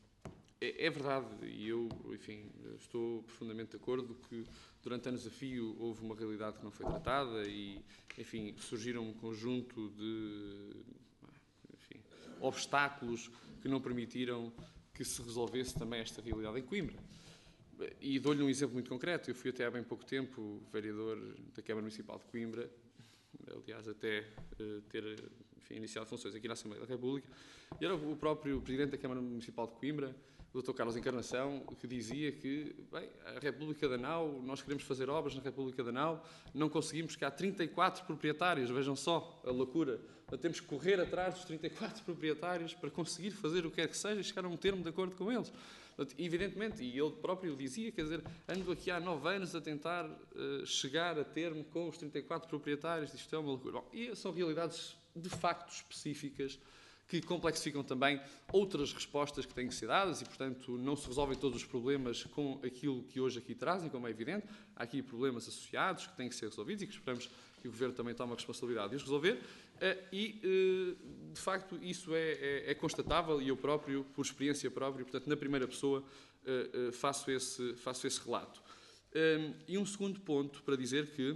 é verdade, e eu, enfim, estou profundamente de acordo que durante anos a fio houve uma realidade que não foi tratada e, enfim, surgiram um conjunto de enfim, obstáculos que não permitiram que se resolvesse também esta realidade em Coimbra. E dou-lhe um exemplo muito concreto. Eu fui até há bem pouco tempo vereador da Câmara Municipal de Coimbra, aliás, até uh, ter enfim, iniciado funções aqui na Assembleia da República, e era o próprio Presidente da Câmara Municipal de Coimbra, o doutor Carlos Encarnação, que dizia que, bem, a República da Nau, nós queremos fazer obras na República da Nau, não conseguimos, que há trinta e quatro proprietários, vejam só a loucura, temos que correr atrás dos trinta e quatro proprietários para conseguir fazer o que quer que seja e chegar a um termo de acordo com eles. Evidentemente, e ele próprio dizia, quer dizer, ando aqui há nove anos a tentar uh, chegar a termo com os trinta e quatro proprietários, isto é uma loucura. Bom, e são realidades de facto específicas que complexificam também outras respostas que têm que ser dadas e, portanto, não se resolvem todos os problemas com aquilo que hoje aqui trazem, como é evidente. Há aqui problemas associados que têm que ser resolvidos e que esperamos que o Governo também tome a responsabilidade de os resolver. E, de facto, isso é, é, é constatável e eu próprio, por experiência própria, portanto, na primeira pessoa, faço esse, faço esse relato. E um segundo ponto para dizer que,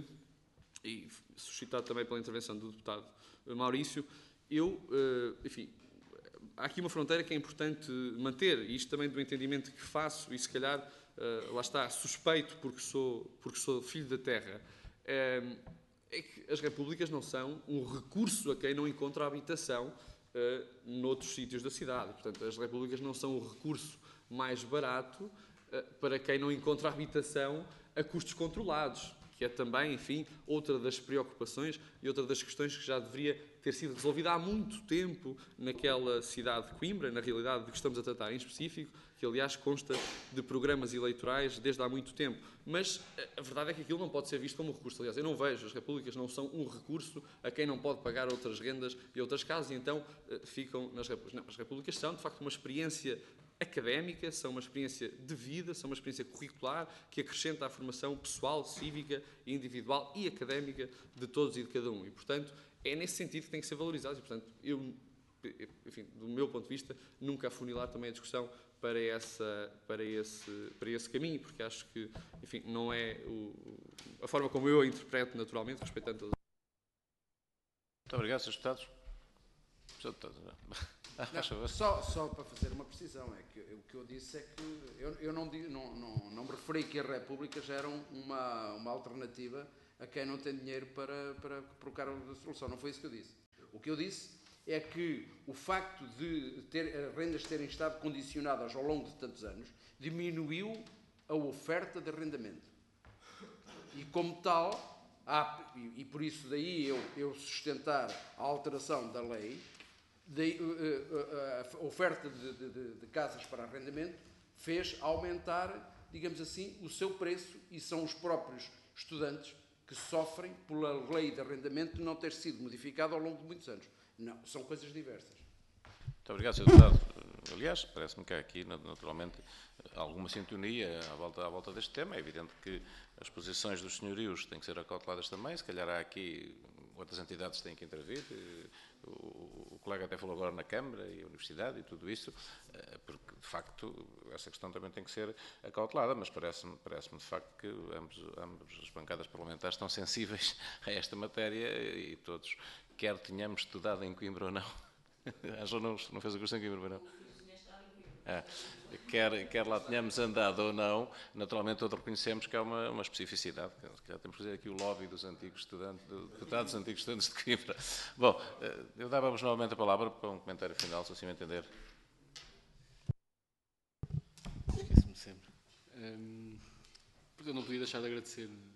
e suscitado também pela intervenção do deputado Maurício, eu, enfim, há aqui uma fronteira que é importante manter, e isto também do entendimento que faço, e se calhar, lá está, suspeito porque sou, porque sou filho da terra, é que as repúblicas não são um recurso a quem não encontra habitação noutros sítios da cidade. Portanto, as repúblicas não são o recurso mais barato para quem não encontra habitação a custos controlados, que é também, enfim, outra das preocupações e outra das questões que já deveria ter sido resolvida há muito tempo naquela cidade de Coimbra, na realidade de que estamos a tratar em específico, que aliás consta de programas eleitorais desde há muito tempo. Mas a verdade é que aquilo não pode ser visto como um recurso. Aliás, eu não vejo, as repúblicas não são um recurso a quem não pode pagar outras rendas e outras casas, e então ficam nas repúblicas. Não, as repúblicas são, de facto, uma experiência académica, são uma experiência de vida, são uma experiência curricular que acrescenta à formação pessoal, cívica, individual e académica de todos e de cada um. E, portanto, é nesse sentido que tem que ser valorizado. E, portanto, eu, enfim, do meu ponto de vista, nunca afunilar também a discussão para, essa, para, esse, para esse caminho, porque acho que, enfim, não é o, a forma como eu a interpreto naturalmente, respeitando todas. Muito obrigado, senhores Deputados. senhor Deputado, Não, só, só para fazer uma precisão, é que o que eu disse é que eu, eu não, não, não, não me referi que as repúblicas eram uma, uma alternativa a quem não tem dinheiro para, para procurar a solução. Não foi isso que eu disse. O que eu disse é que o facto de ter, as rendas terem estado condicionadas ao longo de tantos anos diminuiu a oferta de arrendamento. E como tal, há, e, e por isso daí eu, eu sustentar a alteração da lei, De, a, a oferta de, de, de casas para arrendamento fez aumentar, digamos assim, o seu preço e são os próprios estudantes que sofrem pela lei de arrendamento não ter sido modificada ao longo de muitos anos. Não, são coisas diversas. Muito obrigado, senhor Deputado. Aliás, parece-me que aqui, naturalmente, alguma sintonia à volta, à volta deste tema. É evidente que as posições dos senhorios têm que ser acauteladas também, se calhar há aqui outras entidades que têm que intervir, o, o colega até falou agora na Câmara e a Universidade e tudo isso, porque de facto essa questão também tem que ser acautelada, mas parece-me parece-me de facto que ambos, ambos as bancadas parlamentares estão sensíveis a esta matéria e todos, quer tenhamos estudado em Coimbra ou não, a João não, não fez a curso em Coimbra, ou não? É, quer, quer lá tenhamos andado ou não, naturalmente todos reconhecemos que há uma, uma especificidade. Já temos que fazer aqui o lobby dos antigos estudantes, deputados dos antigos estudantes de Coimbra. Bom, eu dava-vos novamente a palavra para um comentário final, se assim me entender. Esqueço-me sempre. Hum, porque eu não podia deixar de agradecer uh,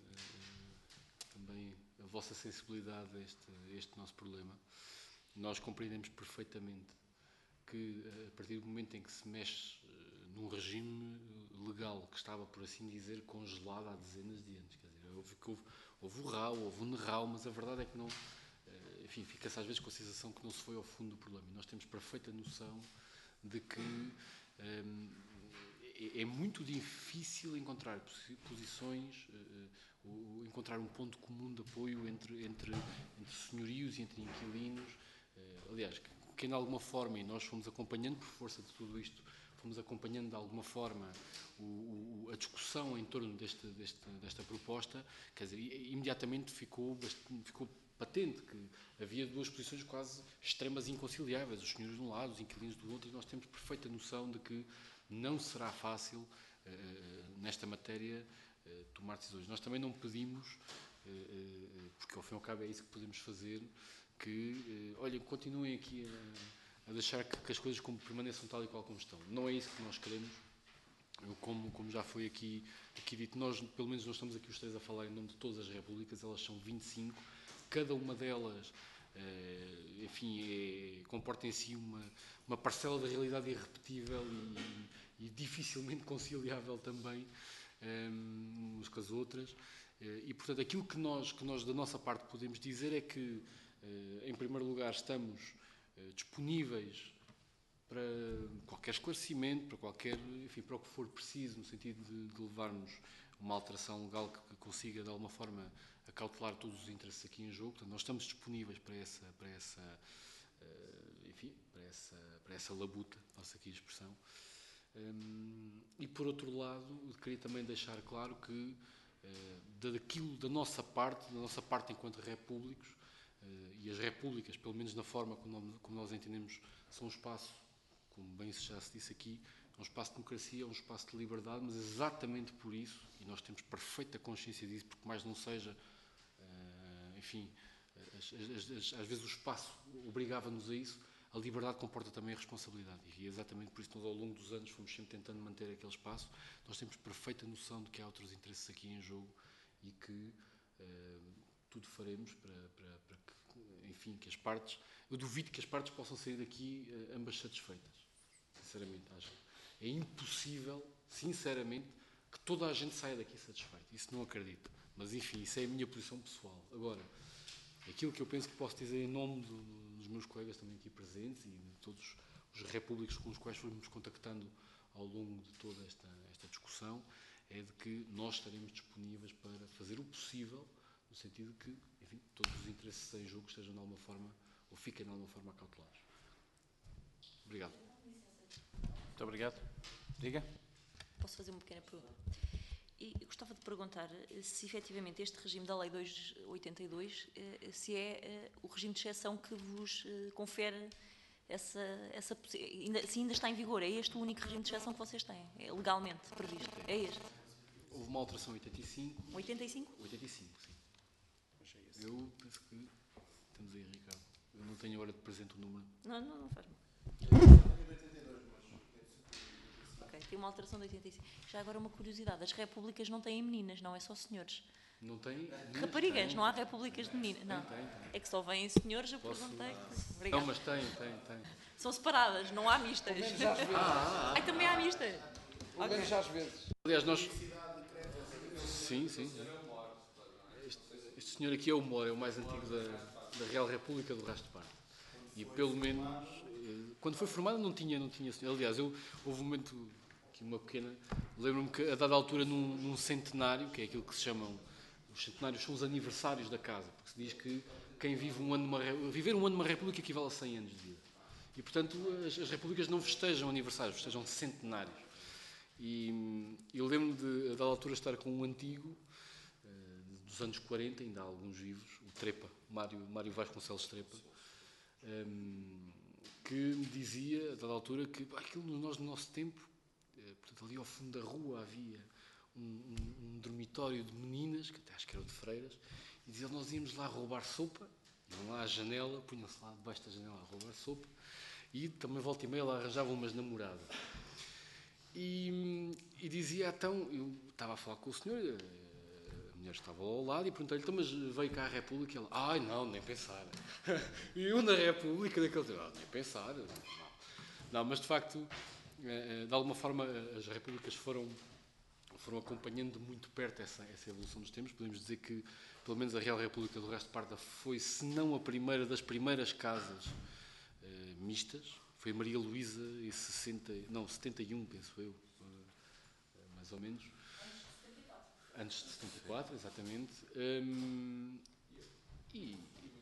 também a vossa sensibilidade a este, a este nosso problema. Nós compreendemos perfeitamente que a partir do momento em que se mexe uh, num regime legal que estava, por assim dizer, congelado há dezenas de anos, quer dizer, houve, houve, houve o R A U, houve o N R A U, mas a verdade é que não, uh, enfim, fica-se às vezes com a sensação que não se foi ao fundo do problema. E nós temos perfeita noção de que um, é, é muito difícil encontrar posições, uh, uh, encontrar um ponto comum de apoio entre, entre, entre senhorios e entre inquilinos. Uh, aliás, que de alguma forma, e nós fomos acompanhando por força de tudo isto, fomos acompanhando de alguma forma o, o, a discussão em torno deste, deste, desta proposta, quer dizer, imediatamente ficou, ficou patente que havia duas posições quase extremas e inconciliáveis, os senhores de um lado, os inquilinos do outro, e nós temos perfeita noção de que não será fácil, uh, nesta matéria, uh, tomar decisões. Nós também não pedimos, uh, uh, porque ao fim e ao cabo é isso que podemos fazer, que, olhem, continuem aqui a, a deixar que, que as coisas como permaneçam tal e qual como estão. Não é isso que nós queremos. Eu, como, como já foi aqui, aqui dito, nós, pelo menos nós estamos aqui os três a falar em nome de todas as repúblicas, elas são vinte e cinco, cada uma delas, eh, enfim, é, comporta em si uma, uma parcela da realidade irrepetível e, e dificilmente conciliável também eh, umas com as outras. Eh, e, portanto, aquilo que nós, que nós, da nossa parte, podemos dizer é que, Uh, em primeiro lugar, estamos uh, disponíveis para qualquer esclarecimento, para qualquer, enfim, para o que for preciso, no sentido de, de levarmos uma alteração legal que, que consiga, de alguma forma, acautelar todos os interesses aqui em jogo. Portanto, nós estamos disponíveis para essa, para essa, uh, enfim, para essa, para essa labuta, passa aqui a expressão. Um, e, por outro lado, queria também deixar claro que, uh, daquilo, da nossa parte, da nossa parte enquanto repúblicos, Uh, e as repúblicas, pelo menos na forma como, como nós entendemos, são um espaço, como bem já se disse aqui, é um espaço de democracia, é um espaço de liberdade, mas exatamente por isso, e nós temos perfeita consciência disso, porque mais não seja, uh, enfim, as, as, as, às vezes o espaço obrigava-nos a isso, a liberdade comporta também a responsabilidade, e é exatamente por isso que nós ao longo dos anos fomos sempre tentando manter aquele espaço. Nós temos perfeita noção de que há outros interesses aqui em jogo e que uh, tudo faremos para, para, para que, enfim, que as partes, eu duvido que as partes possam sair daqui uh, ambas satisfeitas, sinceramente, acho. É impossível, sinceramente, que toda a gente saia daqui satisfeita, isso não acredito, mas enfim, isso é a minha posição pessoal. Agora, aquilo que eu penso que posso dizer em nome do, dos meus colegas também aqui presentes e de todos os repúblicos com os quais fomos contactando ao longo de toda esta, esta discussão, é de que nós estaremos disponíveis para fazer o possível no sentido que, enfim, todos os interesses em jogo estejam de alguma forma, ou fiquem de alguma forma acautelados. Obrigado. Muito obrigado. Diga. Posso fazer uma pequena pergunta? E gostava de perguntar se efetivamente este regime da Lei duzentos e oitenta e dois, se é o regime de exceção que vos confere essa, essa se ainda está em vigor. É este o único regime de exceção que vocês têm, é legalmente previsto? É este? Houve uma alteração em oitenta e cinco. oitenta e cinco? oitenta e cinco, sim. Eu penso que estamos aí, Ricardo. Eu não tenho agora de presente o número. Não, não, não faz mal. Ok, tem uma alteração de oitenta e cinco. Já agora uma curiosidade, as repúblicas não têm meninas, não é só senhores. Não tem? Raparigas, tem. Não há repúblicas de meninas. Não. Tem, tem, tem. É que só vêm senhores, eu Posso... perguntei. Obrigada. Não, mas tem, tem, tem. São separadas, não há mistas. Já às vezes. Ah, ah, também há mistas. Pelo menos já às vezes. Aliás, nós... Sim, sim. Este, este senhor aqui é o Moro, é o mais antigo da, da Real República do Rastro de Parte. E pelo menos, quando foi formado não tinha, não tinha... Aliás, eu, houve um momento que aqui uma pequena... Lembro-me que, a dada altura, num, num centenário, que é aquilo que se chamam... Os centenários são os aniversários da casa, porque se diz que quem vive um ano numa, viver um ano numa república equivale a cem anos de vida. E, portanto, as, as repúblicas não festejam aniversários, festejam centenários. E eu lembro-me, de, a dada altura, estar com um antigo, dos anos quarenta, ainda há alguns vivos, o Trepa, Mário, Mário Vasconcelos Trepa, um, que me dizia, a dada altura, que aquilo nós, no nosso tempo, portanto, ali ao fundo da rua havia um, um, um dormitório de meninas, que até acho que era de freiras, e dizia, nós íamos lá roubar sopa, iam lá à janela, punham-se lá debaixo da janela a roubar sopa, e também volta e meia lá arranjavam umas namoradas. E, e dizia, então, eu estava a falar com o senhor, a mulher estava ao lado, e perguntei-lhe, então, mas veio cá a República? E ela, ai, não, nem pensar. E eu na República, daquele tempo, nem pensar. Não. não, mas de facto, de alguma forma, as repúblicas foram, foram acompanhando muito perto essa, essa evolução dos tempos. Podemos dizer que, pelo menos, a Real República do Resto de Parda foi, se não a primeira das primeiras casas eh, mistas. Foi a Maria Luísa em sessenta, não, setenta e um, penso eu, mais ou menos. Antes de setenta e quatro, exatamente. Um, e,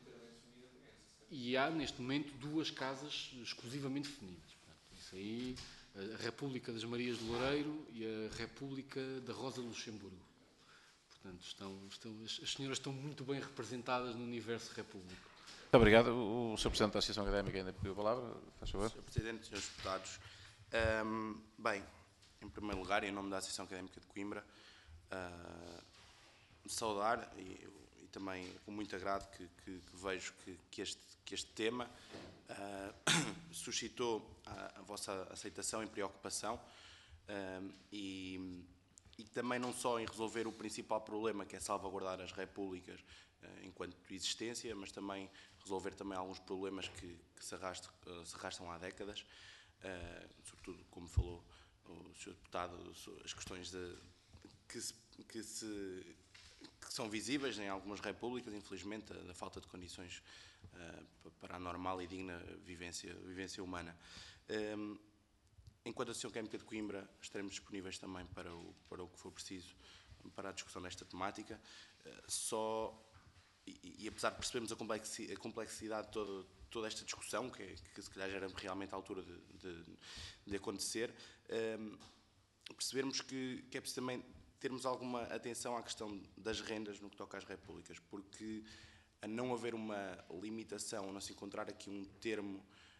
e há, neste momento, duas casas exclusivamente femininas. Portanto, isso aí, a República das Marias do Loureiro e a República da Rosa de Luxemburgo. Portanto, estão, estão, as senhoras estão muito bem representadas no universo repúblico. Muito obrigado. O senhor Presidente da Associação Académica ainda pediu a palavra. Faz favor. senhor Presidente, senhores Deputados, um, bem, em primeiro lugar, em nome da Associação Académica de Coimbra, uh, saudar e, e também com muito agrado que, que, que vejo que, que, este, que este tema uh, suscitou a, a vossa aceitação e preocupação uh, e, e também não só em resolver o principal problema, que é salvaguardar as repúblicas uh, enquanto existência, mas também resolver também alguns problemas que, que se, arrastam, se arrastam há décadas, uh, sobretudo, como falou o senhor Deputado, as questões de, que, se, que, se, que são visíveis em algumas repúblicas, infelizmente, da falta de condições uh, para a normal e digna vivência, vivência humana. Um, enquanto a Associação Académica de Coimbra, estaremos disponíveis também para o, para o que for preciso para a discussão desta temática, uh, só... E, e apesar de percebermos a complexidade, a complexidade de toda, toda esta discussão, que, é, que se calhar já era realmente a altura de, de, de acontecer, um, percebermos que, que é preciso também termos alguma atenção à questão das rendas no que toca às repúblicas, porque a não haver uma limitação, a não se encontrar aqui um termo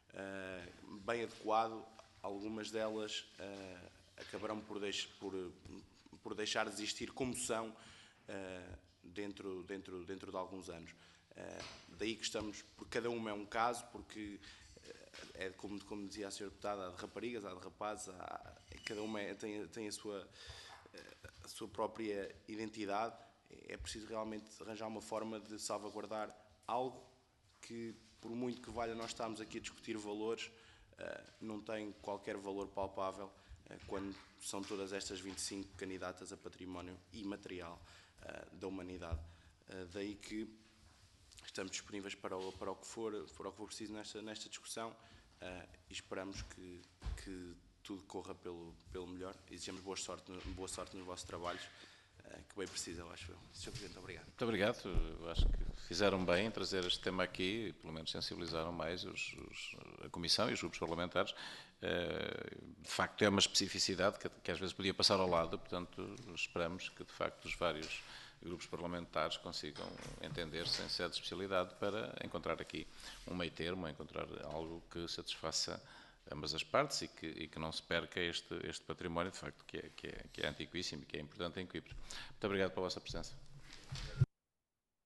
uh, bem adequado, algumas delas uh, acabarão por, deix, por, por deixar de existir como são uh, Dentro, dentro, dentro de alguns anos. Uh, daí que estamos, porque cada uma é um caso, porque uh, é como, como dizia a senhora Deputada, há de raparigas, há de rapazes, há, cada uma é, tem, tem a, sua, uh, a sua própria identidade. É preciso realmente arranjar uma forma de salvaguardar algo que, por muito que valha nós estarmos aqui a discutir valores, uh, não tem qualquer valor palpável uh, quando são todas estas vinte e cinco candidatas a património imaterial da humanidade. Daí que estamos disponíveis para o, para o, que, for, para o que for preciso nesta, nesta discussão e esperamos que, que tudo corra pelo, pelo melhor. Desejamos boa sorte, boa sorte nos vossos trabalhos, que bem precisam, acho eu. senhor Presidente, obrigado. Muito obrigado. Eu acho que fizeram bem em trazer este tema aqui e pelo menos sensibilizaram mais os, os, a Comissão e os grupos parlamentares. De facto, é uma especificidade que, que às vezes podia passar ao lado, portanto, esperamos que, de facto, os vários grupos parlamentares consigam entender-se em sede de especialidade para encontrar aqui um meio termo, encontrar algo que satisfaça ambas as partes e que, e que não se perca este, este património, de facto, que é, que, é, que é antiquíssimo e que é importante em Coimbra. Muito obrigado pela vossa presença.